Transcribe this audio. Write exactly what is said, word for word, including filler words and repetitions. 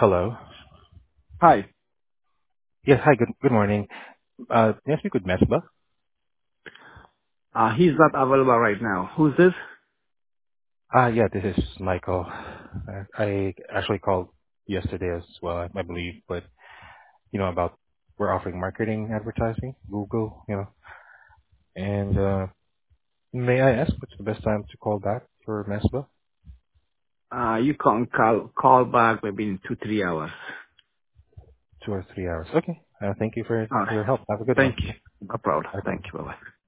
Hello. Hi. Yes, hi, good good morning. Uh, May I speak with Mesba? Uh, he's not available right now. Who's this? Ah, Yeah, this is Michael. Uh, I actually called yesterday as well, I I believe, but, you know, about we're offering marketing advertising, Google, you know. And uh may I ask what's the best time to call back for Mesba? Uh, you can call, call back maybe in two, three hours. Two or three hours. Okay. Uh Thank you for All right. your help. Have a good one. Thank you. No problem. Okay. Thank you. Bye-bye.